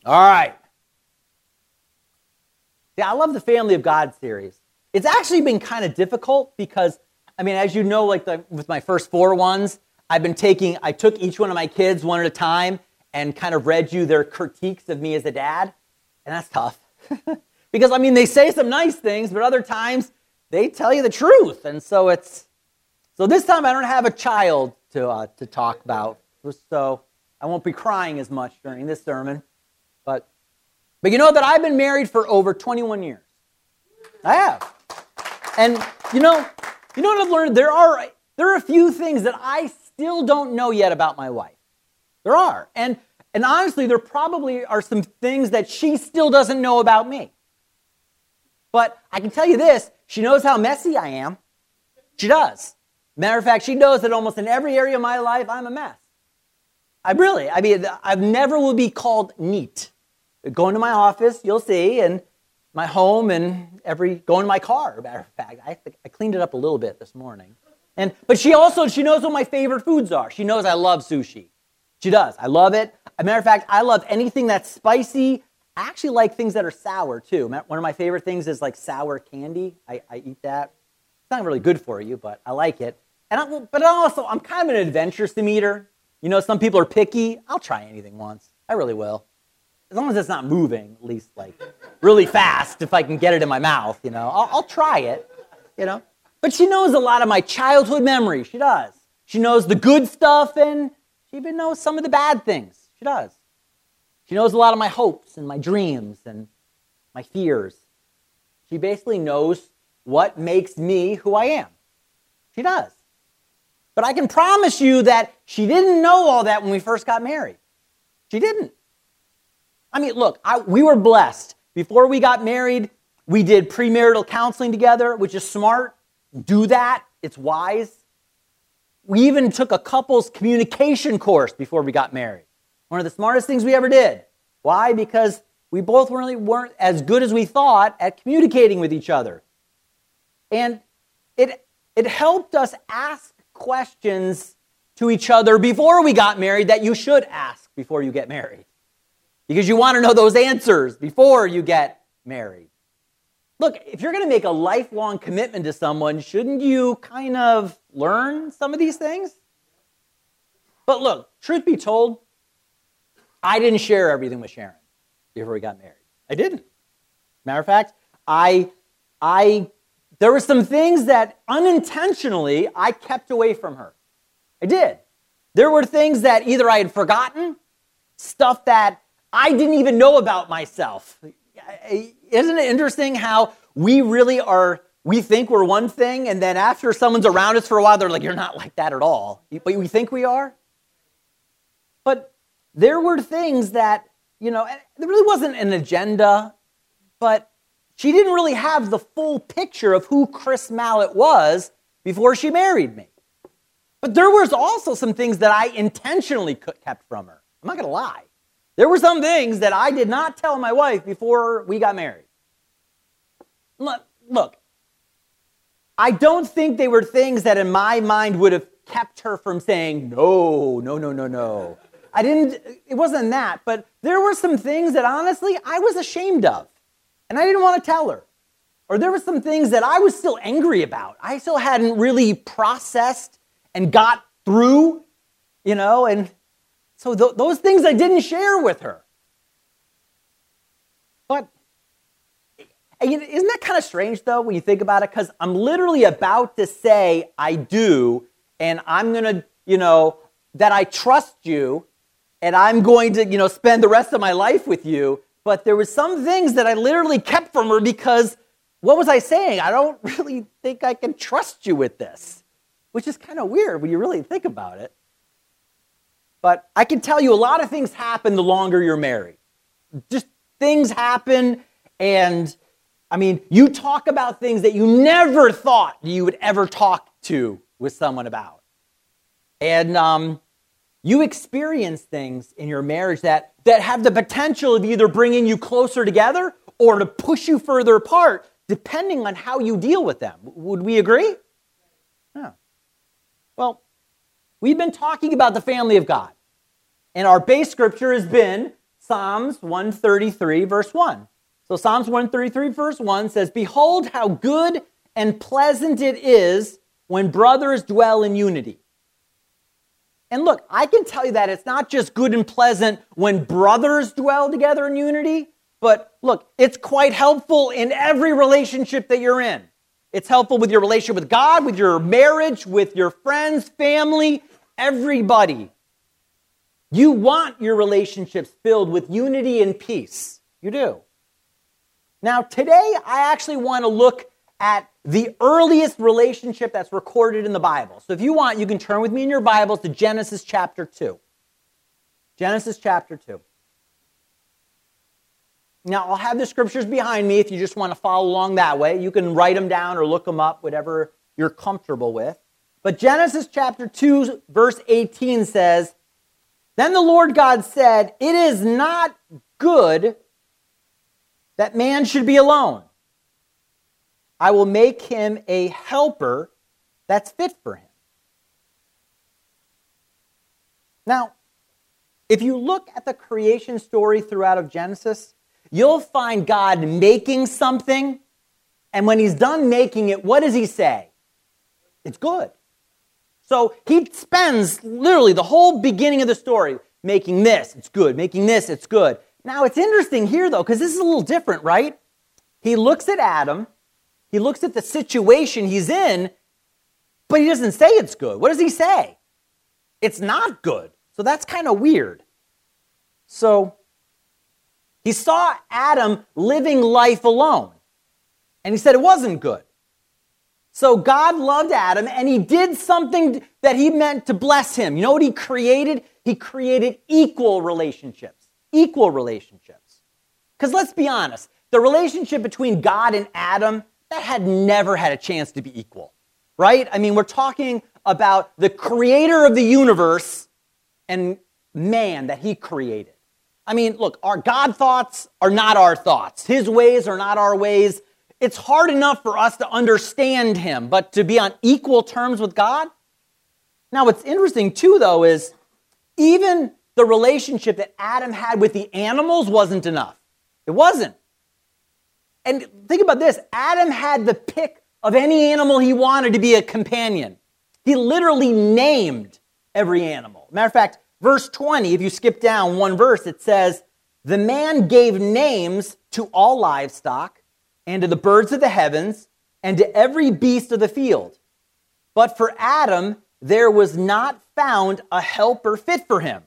All right. Yeah, I love the Family of God series. It's actually been kind of difficult because, as you know, with my first 4 ones, I took each one of my kids one at a time and kind of read you their critiques of me as a dad. And that's tough. Because, they say some nice things, but other times they tell you the truth. And so this time I don't have a child to talk about. So I won't be crying as much during this sermon. But you know that I've been married for over 21 years. I have. And you know what I've learned? There are a few things that I still don't know yet about my wife. There are. And honestly, there probably are some things that she still doesn't know about me. But I can tell you this, she knows how messy I am. She does. Matter of fact, she knows that almost in every area of my life, I'm a mess. I never will be called neat. Go into my office, you'll see, and my home, and go in my car, matter of fact. I cleaned it up a little bit this morning. But she knows what my favorite foods are. She knows I love sushi. She does. I love it. As a matter of fact, I love anything that's spicy. I actually like things that are sour, too. One of my favorite things is like sour candy. I eat that. It's not really good for you, but I like it. But also, I'm kind of an adventuresome eater. Some people are picky. I'll try anything once. I really will. As long as it's not moving, at least really fast, if I can get it in my mouth, I'll try it, But she knows a lot of my childhood memories. She does. She knows the good stuff, and she even knows some of the bad things. She does. She knows a lot of my hopes and my dreams and my fears. She basically knows what makes me who I am. She does. But I can promise you that she didn't know all that when we first got married. She didn't. Look, we were blessed. Before we got married, we did premarital counseling together, which is smart. Do that. It's wise. We even took a couples communication course before we got married. One of the smartest things we ever did. Why? Because we both really weren't as good as we thought at communicating with each other. And it helped us ask questions to each other before we got married that you should ask before you get married. Because you want to know those answers before you get married. Look, if you're going to make a lifelong commitment to someone, shouldn't you kind of learn some of these things? But look, truth be told, I didn't share everything with Sharon before we got married. I didn't. Matter of fact, there were some things that unintentionally I kept away from her. I did. There were things that either I had forgotten, stuff that I didn't even know about myself. Isn't it interesting how we think we're one thing, and then after someone's around us for a while, they're like, you're not like that at all. But we think we are. But there were things that, there really wasn't an agenda, but she didn't really have the full picture of who Chris Mallett was before she married me. But there was also some things that I intentionally kept from her. I'm not going to lie. There were some things that I did not tell my wife before we got married. Look, I don't think they were things that in my mind would have kept her from saying, no. It wasn't that, but there were some things that honestly I was ashamed of, and I didn't want to tell her. Or there were some things that I was still angry about. I still hadn't really processed and got through, and so those things I didn't share with her. But isn't that kind of strange, though, when you think about it? Because I'm literally about to say I do, and I'm going to, that I trust you, and I'm going to, spend the rest of my life with you. But there were some things that I literally kept from her because, what was I saying? I don't really think I can trust you with this, which is kind of weird when you really think about it. But I can tell you a lot of things happen the longer you're married. Just things happen, and you talk about things that you never thought you would ever talk to with someone about. And you experience things in your marriage that have the potential of either bringing you closer together or to push you further apart, depending on how you deal with them. Would we agree? Yeah. Well, we've been talking about the family of God. And our base scripture has been Psalms 133, verse 1. So Psalms 133, verse 1 says, "Behold how good and pleasant it is when brothers dwell in unity." And look, I can tell you that it's not just good and pleasant when brothers dwell together in unity, but look, it's quite helpful in every relationship that you're in. It's helpful with your relationship with God, with your marriage, with your friends, family, everybody. You want your relationships filled with unity and peace. You do. Now, today, I actually want to look at the earliest relationship that's recorded in the Bible. So if you want, you can turn with me in your Bibles to Genesis chapter 2. Genesis chapter 2. Now, I'll have the scriptures behind me if you just want to follow along that way. You can write them down or look them up, whatever you're comfortable with. But Genesis chapter 2, verse 18 says, "Then the Lord God said, 'It is not good that man should be alone. I will make him a helper that's fit for him.'" Now, if you look at the creation story throughout of Genesis, you'll find God making something, and when he's done making it, what does he say? It's good. So he spends literally the whole beginning of the story making this, it's good, making this, it's good. Now, it's interesting here, though, because this is a little different, right? He looks at Adam, he looks at the situation he's in, but he doesn't say it's good. What does he say? It's not good. So that's kind of weird. So he saw Adam living life alone, and he said it wasn't good. So God loved Adam, and he did something that he meant to bless him. You know what he created? He created equal relationships. Equal relationships. Because let's be honest, the relationship between God and Adam, that had never had a chance to be equal, right? I mean, we're talking about the creator of the universe and man that he created. I mean, look, our God thoughts are not our thoughts. His ways are not our ways. It's hard enough for us to understand him, but to be on equal terms with God? Now, what's interesting too, though, is even the relationship that Adam had with the animals wasn't enough. It wasn't. And think about this. Adam had the pick of any animal he wanted to be a companion. He literally named every animal. Matter of fact, verse 20, if you skip down one verse, it says, "The man gave names to all livestock and to the birds of the heavens and to every beast of the field. But for Adam, there was not found a helper fit for him."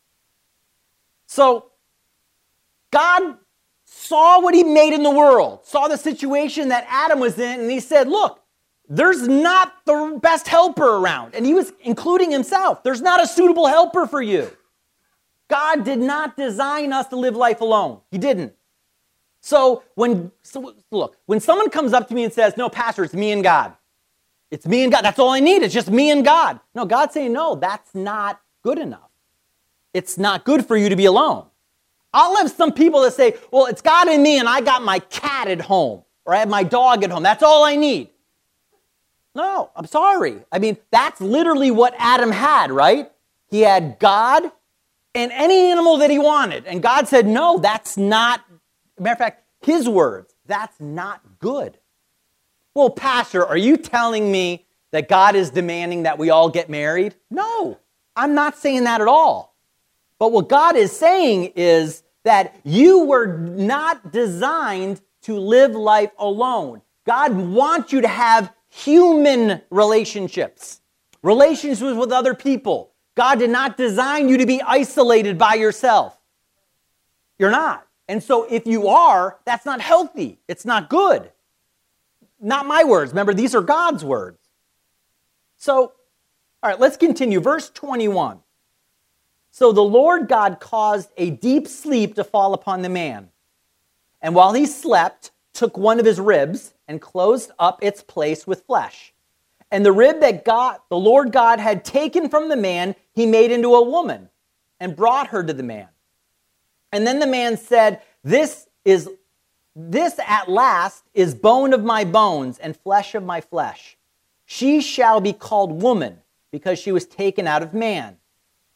So, God saw what he made in the world, saw the situation that Adam was in, and he said, look, there's not the best helper around. And he was including himself. There's not a suitable helper for you. God did not design us to live life alone. He didn't. So when someone comes up to me and says, "No, Pastor, it's me and God. It's me and God. That's all I need. It's just me and God." No, God's saying, no, that's not good enough. It's not good for you to be alone. I'll have some people that say, well, it's God and me and I got my cat at home or I have my dog at home. That's all I need. No, I'm sorry. I mean, that's literally what Adam had, right? He had God and any animal that he wanted. And God said, no, that's not, matter of fact, his words, that's not good. Well, Pastor, are you telling me that God is demanding that we all get married? No, I'm not saying that at all. But what God is saying is that you were not designed to live life alone. God wants you to have human relationships, relationships with other people. God did not design you to be isolated by yourself. You're not. And so if you are, that's not healthy. It's not good. Not my words. Remember, these are God's words. So, all right, let's continue. Verse 21. "So the Lord God caused a deep sleep to fall upon the man. And while he slept, took one of his ribs and closed up its place with flesh. And the rib that the Lord God had taken from the man, he made into a woman and brought her to the man. And then the man said, This at last is bone of my bones and flesh of my flesh. She shall be called woman because she was taken out of man.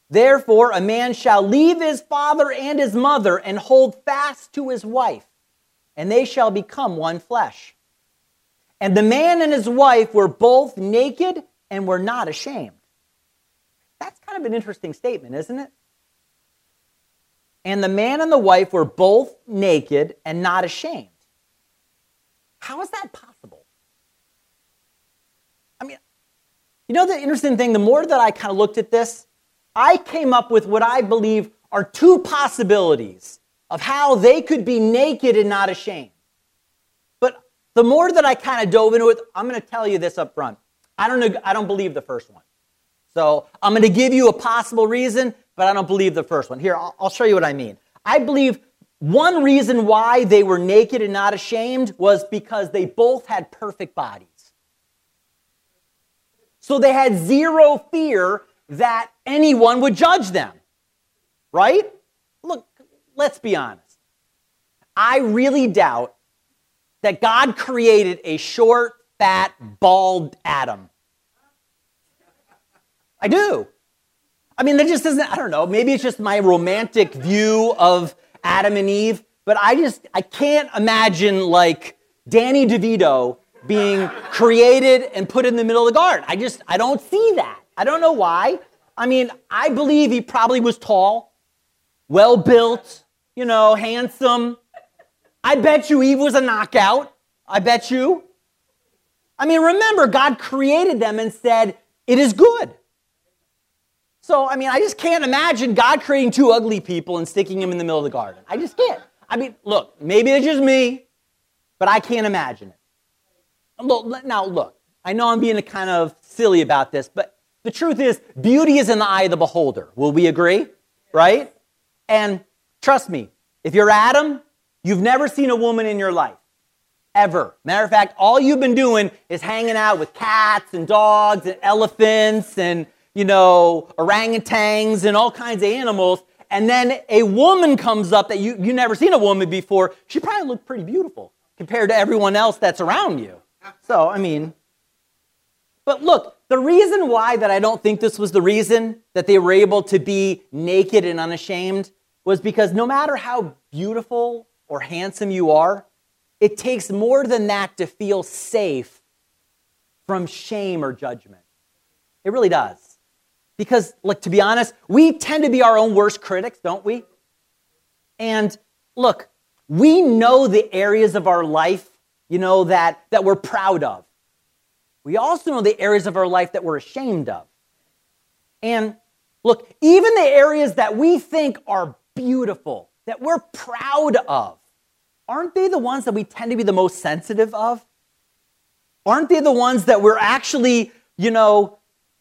Therefore, a man shall leave his father and his mother and hold fast to his wife, and they shall become one flesh. And the man and his wife were both naked and were not ashamed. That's kind of an interesting statement, isn't it? And the man and the wife were both naked and not ashamed. How is that possible? I mean, you know the interesting thing, the more that I kind of looked at this, I came up with what I believe are two possibilities of how they could be naked and not ashamed. But the more that I kind of dove into it, I'm going to tell you this up front. I don't believe the first one. So I'm going to give you a possible reason, but I don't believe the first one. Here, I'll show you what I mean. I believe one reason why they were naked and not ashamed was because they both had perfect bodies. So they had zero fear that anyone would judge them, right? Look, let's be honest. I really doubt that God created a short, fat, bald Adam. I do. I mean, that just isn't, I don't know, maybe it's just my romantic view of Adam and Eve, but I can't imagine like Danny DeVito being created and put in the middle of the garden. I don't see that. I don't know why. I mean, I believe he probably was tall, well-built, handsome. I bet you Eve was a knockout. I bet you. I mean, remember, God created them and said, it is good. So, I mean, I just can't imagine God creating two ugly people and sticking them in the middle of the garden. I just can't. I mean, look, maybe it's just me, but I can't imagine it. Now, look, I know I'm being kind of silly about this, but the truth is, beauty is in the eye of the beholder. Will we agree? Right? And trust me, if you're Adam, you've never seen a woman in your life. Ever. Matter of fact, all you've been doing is hanging out with cats and dogs and elephants and, orangutans and all kinds of animals. And then a woman comes up that you never seen a woman before. She probably looked pretty beautiful compared to everyone else that's around you. So, I mean, but look, the reason why that I don't think this was the reason that they were able to be naked and unashamed was because no matter how beautiful or handsome you are, it takes more than that to feel safe from shame or judgment. It really does. Because, look, to be honest, we tend to be our own worst critics, don't we? And look, we know the areas of our life, that we're proud of. We also know the areas of our life that we're ashamed of. And look, even the areas that we think are beautiful, that we're proud of, aren't they the ones that we tend to be the most sensitive of? Aren't they the ones that we're actually, we don't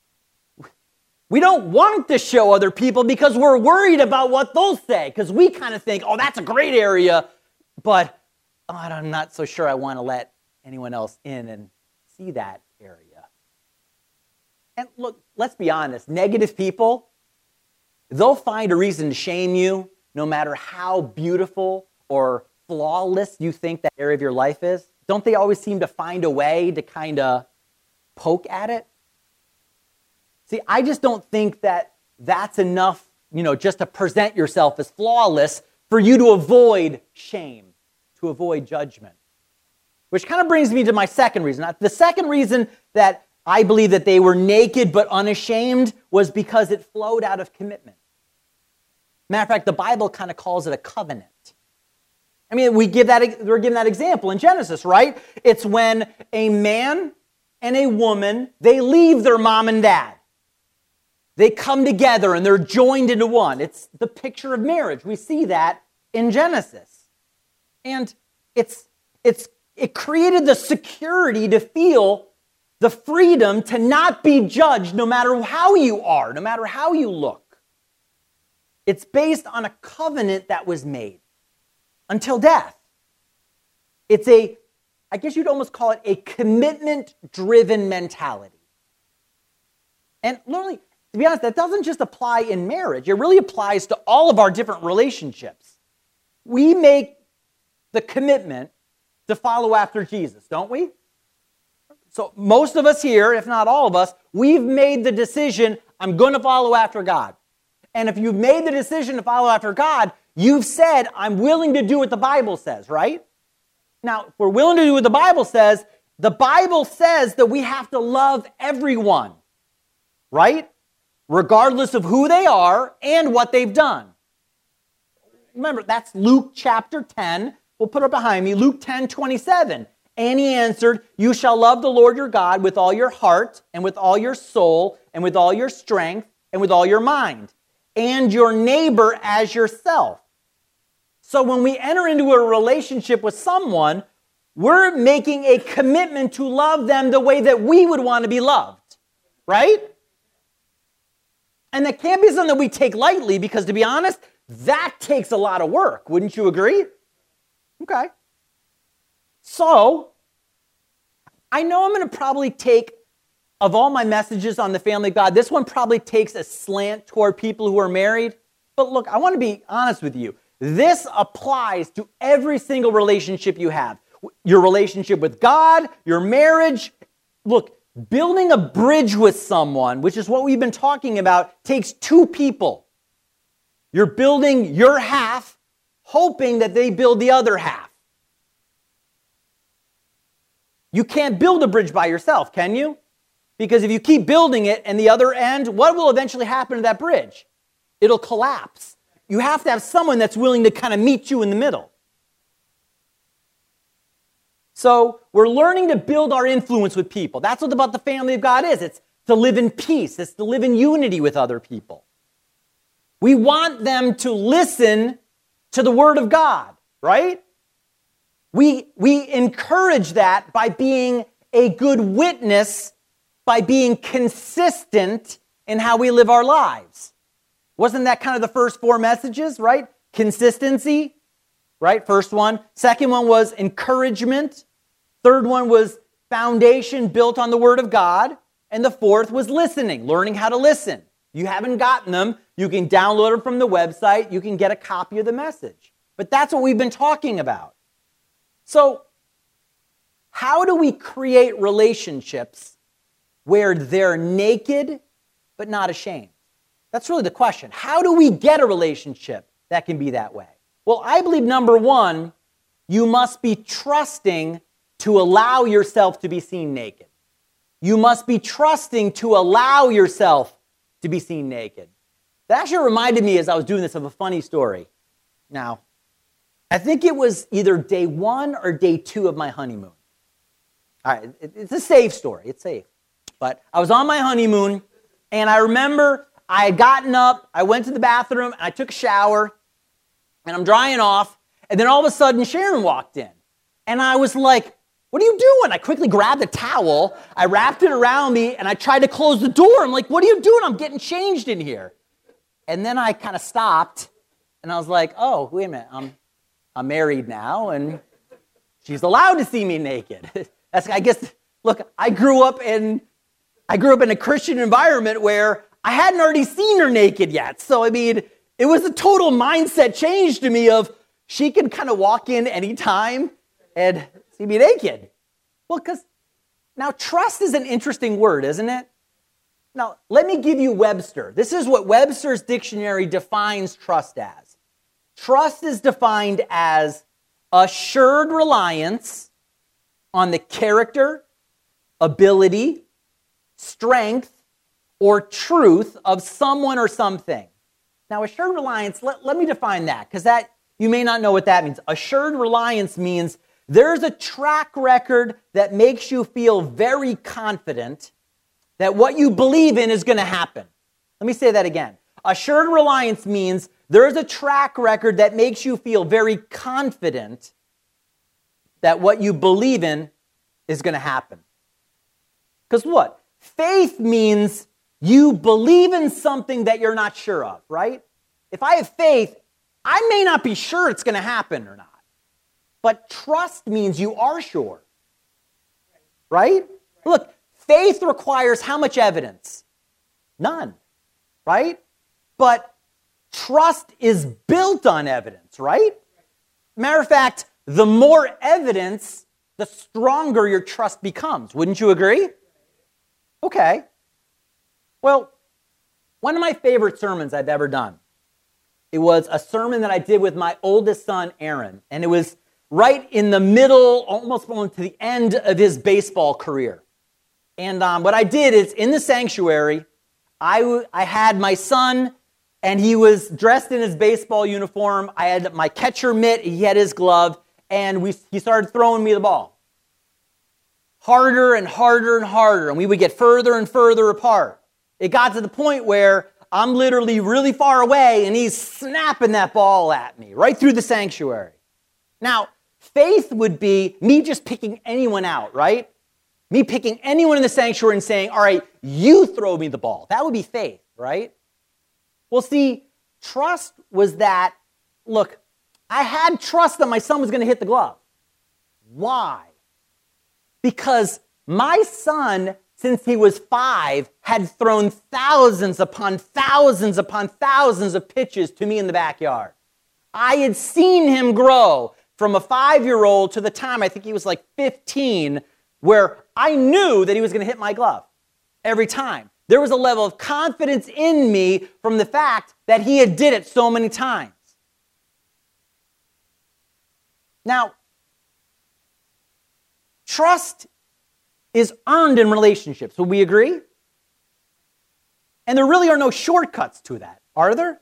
want to show other people because we're worried about what they'll say, because we kind of think, oh, that's a great area, but I'm not so sure I want to let anyone else in and see that area. And look, let's be honest, negative people, they'll find a reason to shame you no matter how beautiful or flawless you think that area of your life is. Don't they always seem to find a way to kind of poke at it? See, I just don't think that that's enough, just to present yourself as flawless for you to avoid shame, to avoid judgment. Which kind of brings me to my second reason. The second reason that I believe that they were naked but unashamed was because it flowed out of commitment. Matter of fact, the Bible kind of calls it a covenant. I mean, we're given that example in Genesis, right? It's when a man and a woman, they leave their mom and dad. They come together and they're joined into one. It's the picture of marriage. We see that in Genesis. And it created the security to feel the freedom to not be judged no matter how you are, no matter how you look. It's based on a covenant that was made until death. It's I guess you'd almost call it a commitment-driven mentality. And literally, to be honest, that doesn't just apply in marriage. It really applies to all of our different relationships. We make the commitment to follow after Jesus, don't we? So most of us here, if not all of us, we've made the decision, I'm going to follow after God. And if you've made the decision to follow after God, you've said, I'm willing to do what the Bible says, right? Now, if we're willing to do what the Bible says that we have to love everyone, right? Regardless of who they are and what they've done. Remember, that's Luke chapter 10. We'll put it behind me. Luke 10:27. And he answered, you shall love the Lord your God with all your heart and with all your soul and with all your strength and with all your mind, and your neighbor as yourself. So when we enter into a relationship with someone, we're making a commitment to love them the way that we would want to be loved, right? And that can't be something that we take lightly because, to be honest, that takes a lot of work. Wouldn't you agree? Okay. So, I know I'm going to probably take, of all my messages on the family of God, this one probably takes a slant toward people who are married. But look, I want to be honest with you. This applies to every single relationship you have. Your relationship with God, your marriage. Look, building a bridge with someone, which is what we've been talking about, takes two people. You're building your half, hoping that they build the other half. You can't build a bridge by yourself, can you? Because if you keep building it and the other end, what will eventually happen to that bridge? It'll collapse. You have to have someone that's willing to kind of meet you in the middle. So we're learning to build our influence with people. That's what about the family of God is. It's to live in peace. It's to live in unity with other people. We want them to listen to the Word of God, right? We encourage that by being a good witness, by being consistent in how we live our lives. Wasn't that kind of the first four messages, right? Consistency, right? First one. Second one was encouragement. Third one was foundation built on the Word of God. And the fourth was listening, learning how to listen. You haven't gotten them, you can download them from the website. You can get a copy of the message. But that's what we've been talking about. So, how do we create relationships where they're naked but not ashamed? That's really the question. How do we get a relationship that can be that way? Well, I believe, number one, you must be trusting to allow yourself to be seen naked. You must be trusting to allow yourself to be seen naked. That actually reminded me, as I was doing this, of a funny story. Now, I think it was either day 1 or day 2 of my honeymoon. All right, it's a safe story. It's safe. But I was on my honeymoon, and I remember I had gotten up, I went to the bathroom, and I took a shower, and I'm drying off, and then all of a sudden Sharon walked in. And I was like, what are you doing? I quickly grabbed a towel, I wrapped it around me, and I tried to close the door. I'm like, what are you doing? I'm getting changed in here. And then I kind of stopped, and I was like, oh, wait a minute, I'm married now, and she's allowed to see me naked. That's, I guess, look, I grew up in a Christian environment where I hadn't already seen her naked yet. So, I mean, it was a total mindset change to me of she can kind of walk in anytime and see me naked. Well, because now trust is an interesting word, isn't it? Now, let me give you Webster. This is what Webster's dictionary defines trust as. Trust is defined as assured reliance on the character, ability, strength, or truth of someone or something. Now, assured reliance, let me define that, because that you may not know what that means. Assured reliance means there's a track record that makes you feel very confident that what you believe in is going to happen. Let me say that again. Assured reliance means there's a track record that makes you feel very confident that what you believe in is going to happen. Because what? Faith means you believe in something that you're not sure of, right? If I have faith, I may not be sure it's going to happen or not. But trust means you are sure, right? Look, faith requires how much evidence? None, right? But trust is built on evidence, right? Matter of fact, the more evidence, the stronger your trust becomes. Wouldn't you agree? Okay. Well, One of my favorite sermons I've ever done. It was a sermon that I did with my oldest son, Aaron, and it was right in the middle, almost going to the end of his baseball career. And what I did is, in the sanctuary, I had my son, and he was dressed in his baseball uniform. I had my catcher mitt, he had his glove, and he started throwing me the ball. Harder and harder and harder, and we would get further and further apart. It got to the point where I'm literally really far away, and he's snapping that ball at me right through the sanctuary. Now, faith would be me just picking anyone out, right? Me picking anyone in the sanctuary and saying, all right, you throw me the ball. That would be faith, right? Well, see, trust was that, look, I had trust that my son was going to hit the glove. Why? Because my son, since he was 5, had thrown thousands upon thousands upon thousands of pitches to me in the backyard. I had seen him grow from a 5-year-old to the time I think he was like 15, where I knew that he was going to hit my glove every time. There was a level of confidence in me from the fact that he had did it so many times. Now, trust is earned in relationships. Would we agree? And there really are no shortcuts to that, are there?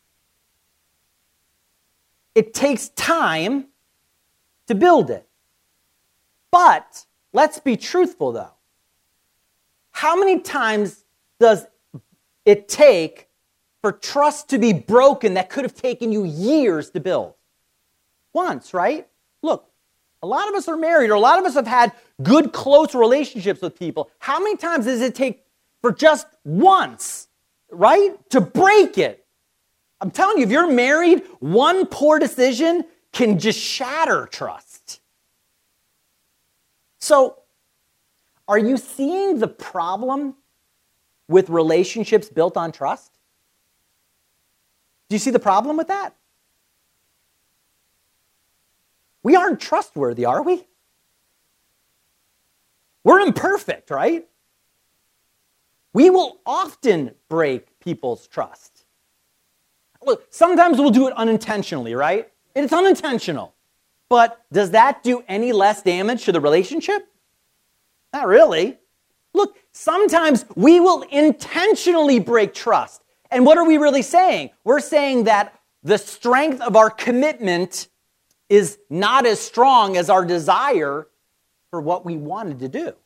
It takes time to build it. But let's be truthful, though. How many times does it take for trust to be broken that could have taken you years to build? Once, right? Look, a lot of us are married, or a lot of us have had good, close relationships with people. How many times does it take for just once, right, to break it? I'm telling you, if you're married, one poor decision can just shatter trust. So, are you seeing the problem with relationships built on trust? Do you see the problem with that? We aren't trustworthy, are we? We're imperfect, right? We will often break people's trust. Look, sometimes we'll do it unintentionally, right? It's unintentional. But does that do any less damage to the relationship? Not really. Look, sometimes we will intentionally break trust. And what are we really saying? We're saying that the strength of our commitment is not as strong as our desire for what we wanted to do.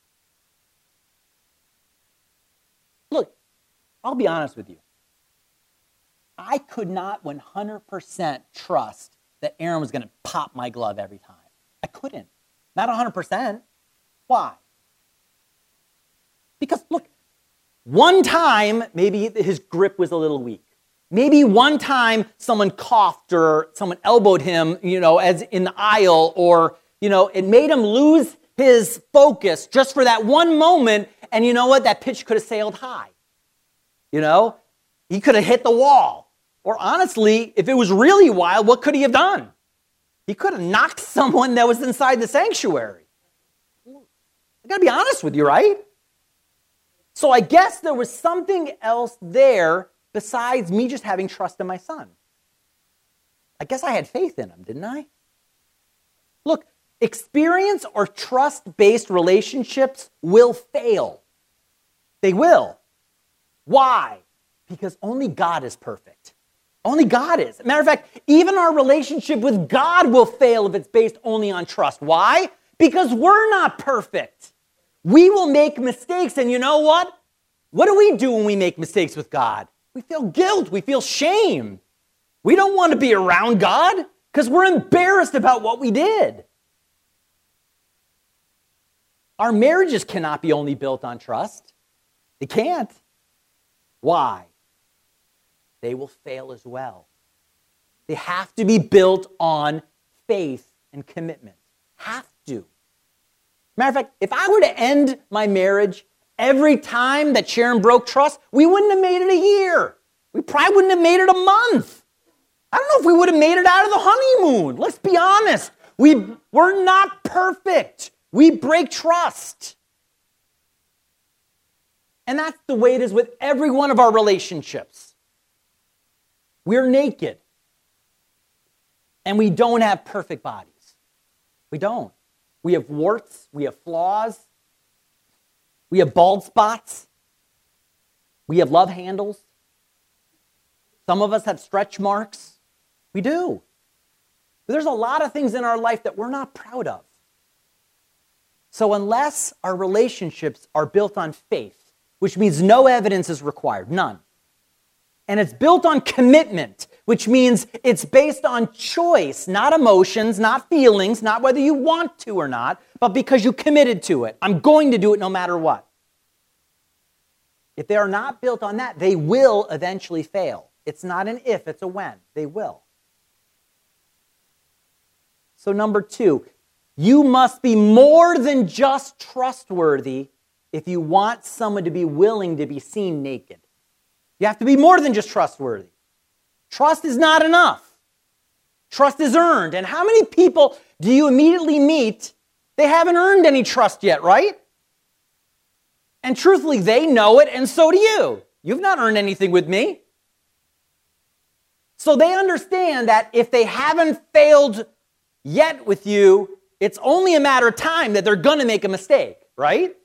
Look, I'll be honest with you. I could not 100% trust that Aaron was going to pop my glove every time. I couldn't. Not 100%. Why? Because, look, one time, maybe his grip was a little weak. Maybe one time someone coughed or someone elbowed him, as in the aisle, or, it made him lose his focus just for that one moment, and you know what? That pitch could have sailed high. He could have hit the wall. Or honestly, if it was really wild, what could he have done? He could have knocked someone that was inside the sanctuary. I gotta be honest with you, right? So I guess there was something else there besides me just having trust in my son. I guess I had faith in him, didn't I? Look, experience or trust-based relationships will fail. They will. Why? Because only God is perfect. Only God is. Matter of fact, even our relationship with God will fail if it's based only on trust. Why? Because we're not perfect. We will make mistakes, and you know what? What do we do when we make mistakes with God? We feel guilt. We feel shame. We don't want to be around God because we're embarrassed about what we did. Our marriages cannot be only built on trust. They can't. Why? They will fail as well. They have to be built on faith and commitment. Have to. Matter of fact, if I were to end my marriage every time that Sharon broke trust, we wouldn't have made it a year. We probably wouldn't have made it a month. I don't know if we would have made it out of the honeymoon. Let's be honest. We're not perfect. We break trust. And that's the way it is with every one of our relationships. We're naked. And we don't have perfect bodies. We don't. We have warts. We have flaws. We have bald spots. We have love handles. Some of us have stretch marks. We do. But there's a lot of things in our life that we're not proud of. So unless our relationships are built on faith, which means no evidence is required, none. And it's built on commitment, which means it's based on choice, not emotions, not feelings, not whether you want to or not, but because you committed to it. I'm going to do it no matter what. If they are not built on that, they will eventually fail. It's not an if, it's a when. They will. So number 2, you must be more than just trustworthy if you want someone to be willing to be seen naked. You have to be more than just trustworthy. Trust is not enough. Trust is earned. And how many people do you immediately meet? They haven't earned any trust yet, right? And truthfully, they know it, and so do you. You've not earned anything with me. So they understand that if they haven't failed yet with you, it's only a matter of time that they're going to make a mistake, right?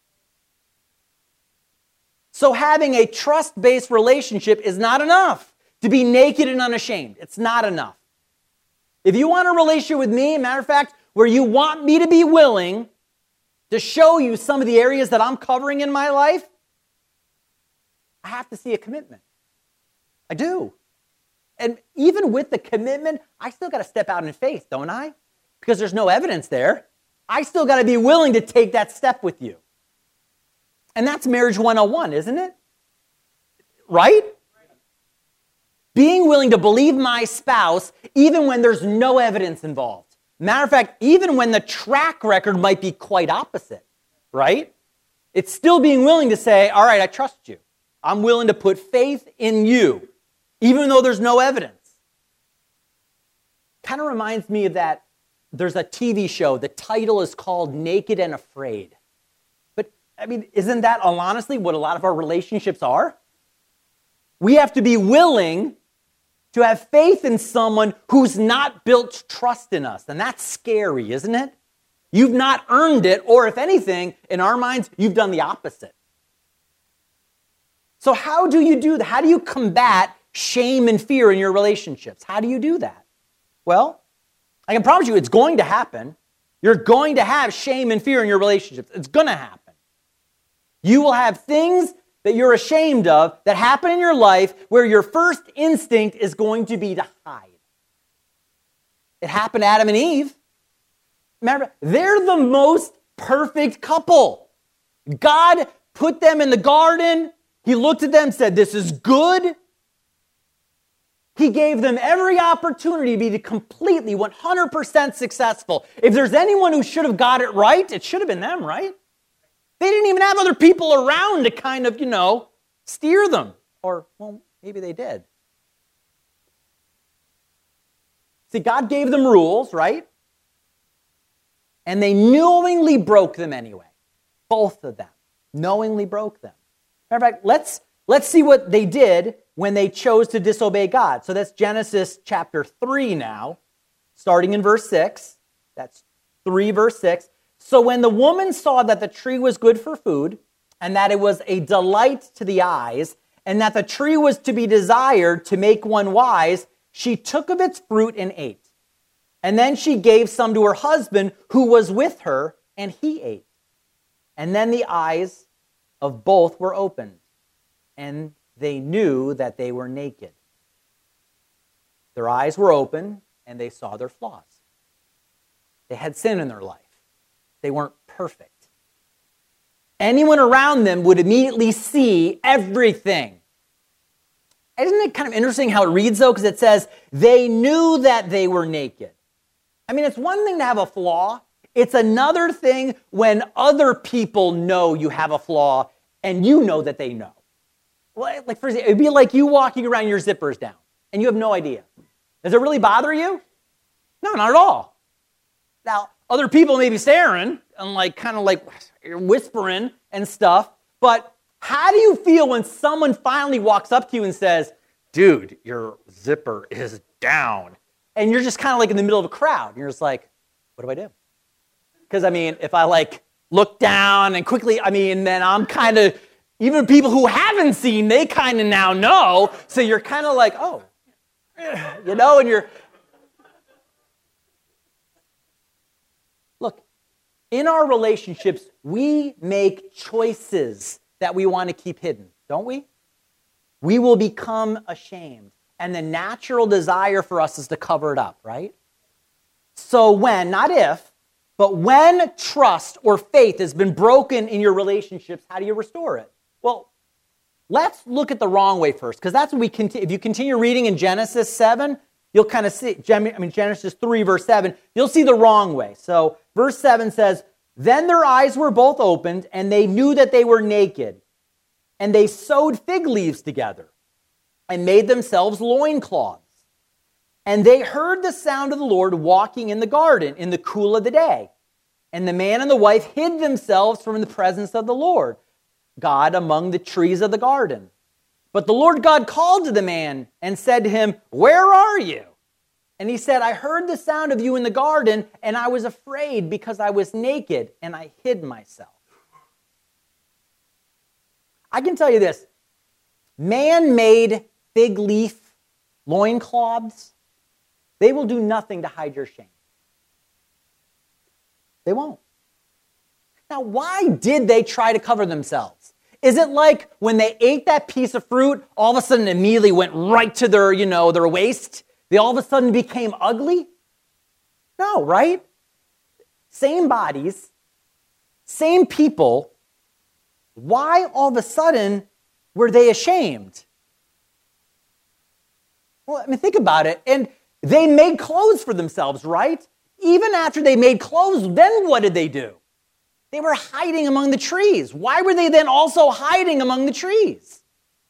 So having a trust-based relationship is not enough to be naked and unashamed. It's not enough. If you want a relationship with me, matter of fact, where you want me to be willing to show you some of the areas that I'm covering in my life, I have to see a commitment. I do. And even with the commitment, I still got to step out in faith, don't I? Because there's no evidence there. I still got to be willing to take that step with you. And that's marriage 101, isn't it? Right? Being willing to believe my spouse even when there's no evidence involved. Matter of fact, even when the track record might be quite opposite, right? It's still being willing to say, all right, I trust you. I'm willing to put faith in you, even though there's no evidence. Kind of reminds me of that. There's a TV show. The title is called Naked and Afraid. But, I mean, isn't that honestly what a lot of our relationships are? We have to be willing to have faith in someone who's not built trust in us. And that's scary, isn't it? You've not earned it, or if anything, in our minds, you've done the opposite. So how do you do that? How do you combat shame and fear in your relationships? How do you do that? Well, I can promise you it's going to happen. You're going to have shame and fear in your relationships. It's going to happen. You will have things that you're ashamed of that happen in your life where your first instinct is going to be to hide. It happened to Adam and Eve. Remember, they're the most perfect couple. God put them in the garden. He looked at them and said, this is good. He gave them every opportunity to be completely 100% successful. If there's anyone who should have got it right, it should have been them, right? They didn't even have other people around to kind of, steer them. Or, well, maybe they did. See, God gave them rules, right? And they knowingly broke them anyway. Both of them knowingly broke them. Matter of fact, let's see what they did when they chose to disobey God. So that's Genesis chapter 3 now, starting in verse 6. That's 3 verse 6. So when the woman saw that the tree was good for food, and that it was a delight to the eyes, and that the tree was to be desired to make one wise, she took of its fruit and ate. And then she gave some to her husband who was with her, and he ate. And then the eyes of both were opened, and they knew that they were naked. Their eyes were open, and they saw their flaws. They had sin in their life. They weren't perfect. Anyone around them would immediately see everything. Isn't it kind of interesting how it reads, though? Because it says, they knew that they were naked. I mean, it's one thing to have a flaw. It's another thing when other people know you have a flaw and you know that they know. Like, for example, it'd be like you walking around your zippers down and you have no idea. Does it really bother you? No, not at all. Now, other people may be staring and kind of whispering and stuff, but How do you feel when someone finally walks up to you and says, dude, your zipper is down? And you're just kind of like in the middle of a crowd. And you're just like, what do I do? Because, I mean, if I like look down and quickly, I mean, then I'm kind of, even people who haven't seen, they kind of now know. So you're kind of like, oh, you know, and you're, look, in our relationships, we make choices that we want to keep hidden, don't we? We will become ashamed. And the natural desire for us is to cover it up, right? So when, not if, but when trust or faith has been broken in your relationships, how do you restore it? Well, let's look at the wrong way first, because that's what we continue. If you continue reading in Genesis 7, you'll kind of see, Genesis 3, verse 7, you'll see the wrong way. So verse 7 says, then their eyes were both opened, and they knew that they were naked. And they sewed fig leaves together and made themselves loincloths. And they heard the sound of the Lord walking in the garden in the cool of the day. And the man and the wife hid themselves from the presence of the Lord God among the trees of the garden. But the Lord God called to the man and said to him, where are you? And he said, I heard the sound of you in the garden, and I was afraid because I was naked, and I hid myself. I can tell you this. Man-made fig leaf loincloths, they will do nothing to hide your shame. They won't. Now, why did they try to cover themselves? Is it like when they ate that piece of fruit, all of a sudden immediately went right to their, their waist? They all of a sudden became ugly? No, right? Same bodies, same people. Why all of a sudden were they ashamed? Well, I mean, think about it. And they made clothes for themselves, right? Even after they made clothes, then what did they do? They were hiding among the trees. Why were they then also hiding among the trees?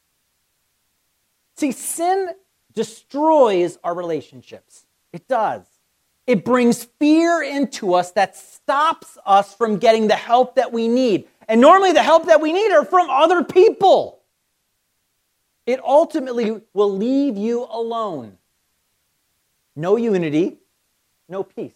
See, sin destroys our relationships. It does. It brings fear into us that stops us from getting the help that we need. And normally the help that we need are from other people. It ultimately will leave you alone. No unity, no peace.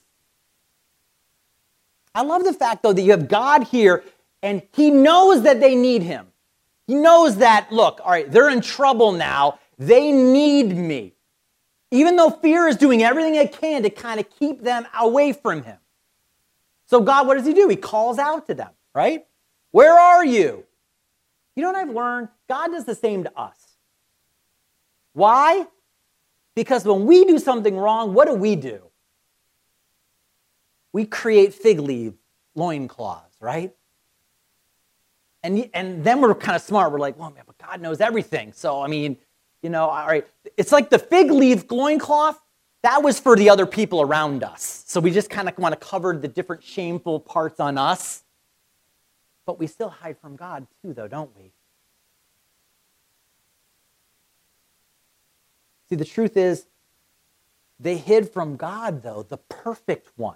I love the fact, though, that you have God here, and he knows that they need him. He knows that, look, all right, they're in trouble now. They need me. Even though fear is doing everything it can to kind of keep them away from him. So God, what does he do? He calls out to them, right? Where are you? You know what I've learned? God does the same to us. Why? Because when we do something wrong, what do? We create fig leaf loincloths, right? And then we're kind of smart. We're like, well, man, but God knows everything. So, I mean, all right. It's like the fig leaf loincloth, that was for the other people around us. So we just kind of want to cover the different shameful parts on us. But we still hide from God too, though, don't we? See, the truth is, they hid from God, though, the perfect one.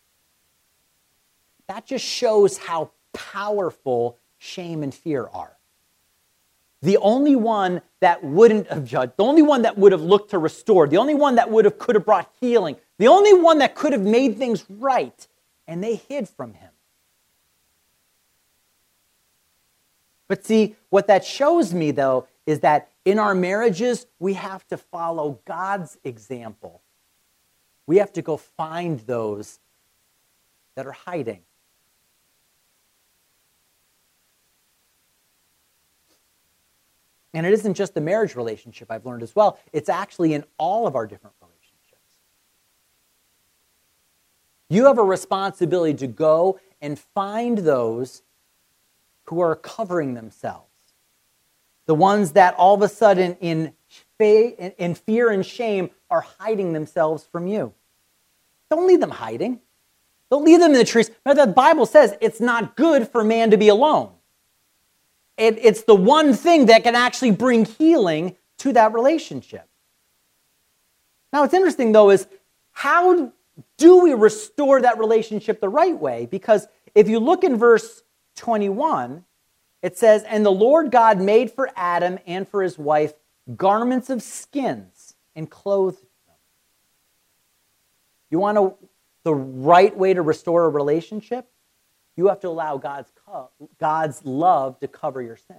That just shows how powerful shame and fear are. The only one that wouldn't have judged, the only one that would have looked to restore, the only one that could have brought healing, the only one that could have made things right, and they hid from him. But see, what that shows me, though, is that in our marriages, we have to follow God's example. We have to go find those that are hiding. And it isn't just the marriage relationship, I've learned as well. It's actually in all of our different relationships. You have a responsibility to go and find those who are covering themselves. The ones that all of a sudden in fear and shame are hiding themselves from you. Don't leave them hiding. Don't leave them in the trees. Now, the Bible says it's not good for man to be alone. It's the one thing that can actually bring healing to that relationship. Now, what's interesting, though, is how do we restore that relationship the right way? Because if you look in verse 21, It says, and the Lord God made for Adam and for his wife garments of skins and clothed them. You want the right way to restore a relationship? You have to allow God's love to cover your sin.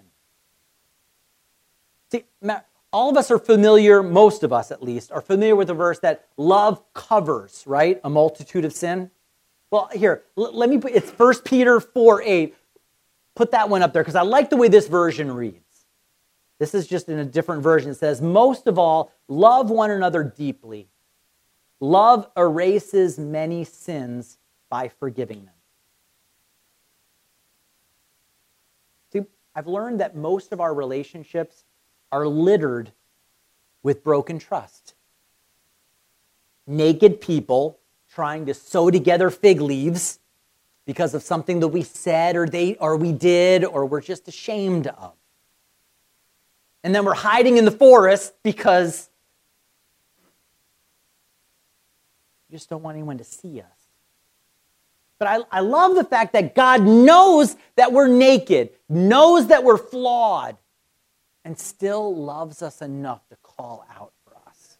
See, all of us are familiar, most of us at least, are familiar with the verse that love covers, right? A multitude of sin. Well, here, let me put, it's 1 Peter 4:8. Put that one up there because I like the way this version reads. This is just in a different version. It says, most of all, love one another deeply. Love erases many sins by forgiving them. See, I've learned that most of our relationships are littered with broken trust. Naked people trying to sew together fig leaves because of something that we said or we did or we're just ashamed of. And then we're hiding in the forest because we just don't want anyone to see us. But I love the fact that God knows that we're naked, knows that we're flawed, and still loves us enough to call out for us.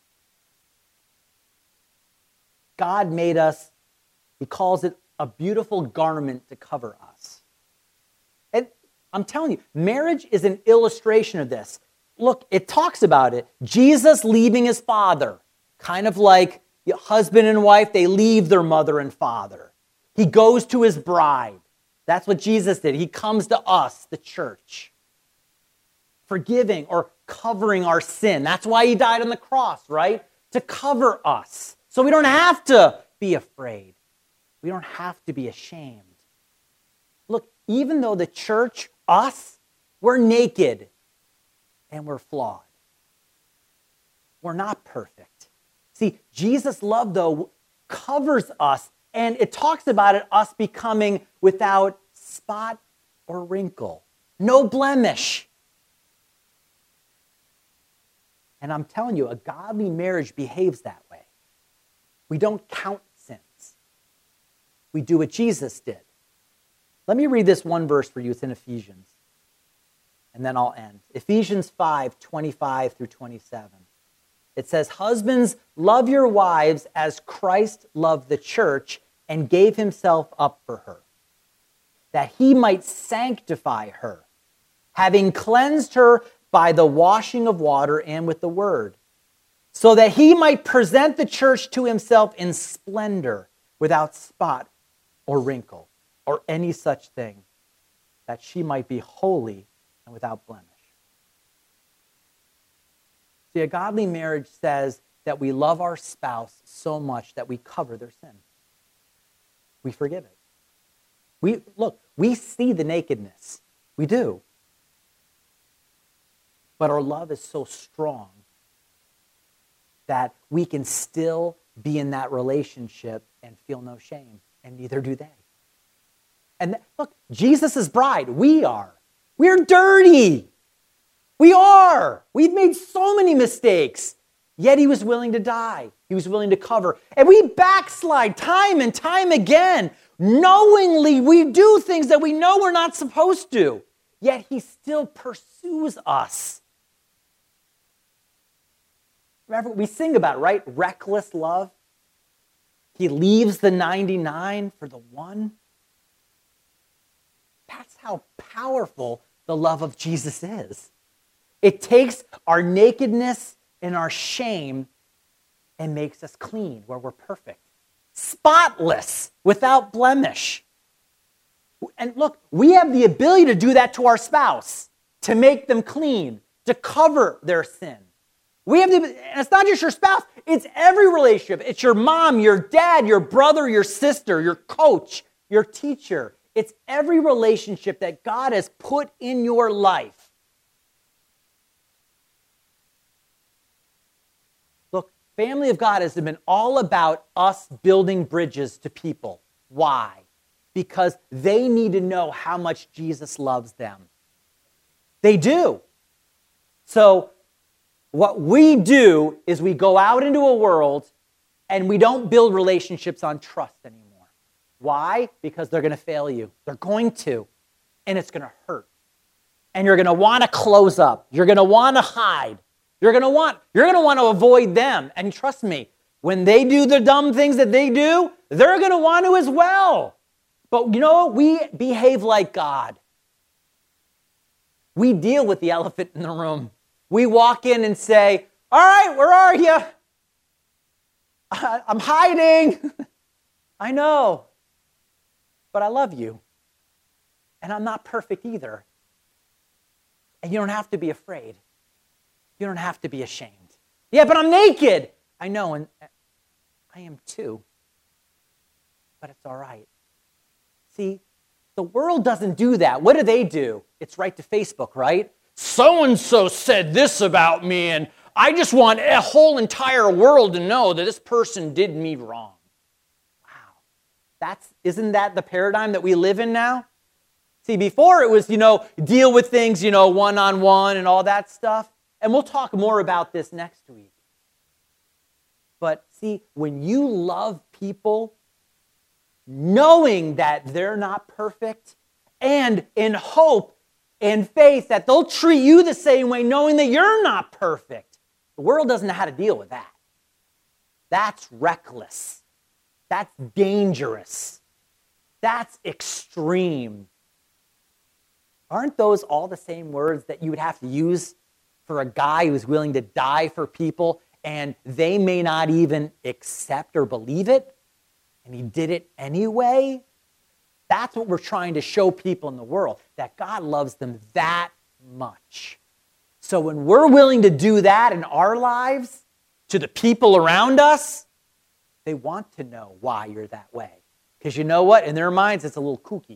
God made us, he calls it a beautiful garment to cover us. And I'm telling you, marriage is an illustration of this. Look, it talks about it. Jesus leaving his father, kind of like husband and wife, they leave their mother and father. He goes to his bride. That's what Jesus did. He comes to us, the church, forgiving or covering our sin. That's why he died on the cross, right? To cover us. So we don't have to be afraid. We don't have to be ashamed. Look, even though the church, us, we're naked and we're flawed. We're not perfect. See, Jesus' love, though, covers us, and it talks about it, us becoming without spot or wrinkle, no blemish. And I'm telling you, a godly marriage behaves that way. We don't count sins. We do what Jesus did. Let me read this one verse for you. It's in Ephesians. And then I'll end. Ephesians 5:25 through 27. It says, husbands, love your wives as Christ loved the church and gave himself up for her, that he might sanctify her, having cleansed her by the washing of water and with the word, so that he might present the church to himself in splendor, without spot or wrinkle or any such thing, that she might be holy and without blemish. See, a godly marriage says that we love our spouse so much that we cover their sin. We forgive it. We see the nakedness. We do. But our love is so strong that we can still be in that relationship and feel no shame, and neither do they. And look, Jesus' bride, we are. We're dirty. We are. We've made so many mistakes, yet he was willing to die. He was willing to cover. And we backslide time and time again. Knowingly, we do things that we know we're not supposed to, yet he still pursues us. Remember, we sing about it, right? Reckless love. He leaves the 99 for the one. That's how powerful the love of Jesus is. It takes our nakedness and our shame and makes us clean, where we're perfect, spotless, without blemish. And look, we have the ability to do that to our spouse, to make them clean, to cover their sin. And it's not just your spouse, it's every relationship. It's your mom, your dad, your brother, your sister, your coach, your teacher. It's every relationship that God has put in your life. Look, Family of God has been all about us building bridges to people. Why? Because they need to know how much Jesus loves them. They do. So what we do is we go out into a world and we don't build relationships on trust anymore. Why? Because they're going to fail you. They're going to. And it's going to hurt. and you're going to want to close up. You're going to want to hide. You're going to want to avoid them. And trust me, when they do the dumb things that they do, they're going to want to as well. But you know, we behave like God. We deal with the elephant in the room. We walk in and say, all right, where are you? I'm hiding. I know. But I love you. And I'm not perfect either. And you don't have to be afraid. You don't have to be ashamed. Yeah, but I'm naked. I know, and I am too. But it's all right. See, the world doesn't do that. What do? It's right to Facebook, right? So-and-so said this about me, and I just want a whole entire world to know that this person did me wrong. Wow. Isn't that the paradigm that we live in now? See, before it was, deal with things, one-on-one and all that stuff. And we'll talk more about this next week. But see, when you love people, knowing that they're not perfect, and in hope and faith that they'll treat you the same way, knowing that you're not perfect, the world doesn't know how to deal with that. That's reckless. That's dangerous. That's extreme. Aren't those all the same words that you would have to use for a guy who's willing to die for people and they may not even accept or believe it, and he did it anyway? That's what we're trying to show people in the world, that God loves them that much. So when we're willing to do that in our lives to the people around us, they want to know why you're that way. Because you know what? In their minds, it's a little kooky.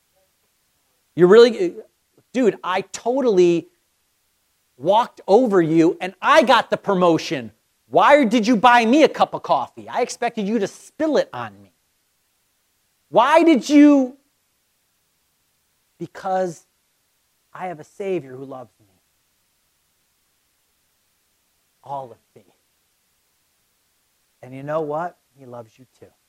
Dude, I totally walked over you and I got the promotion. Why did you buy me a cup of coffee? I expected you to spill it on me. Why did you? Because I have a Savior who loves me. All of me. And you know what? He loves you too.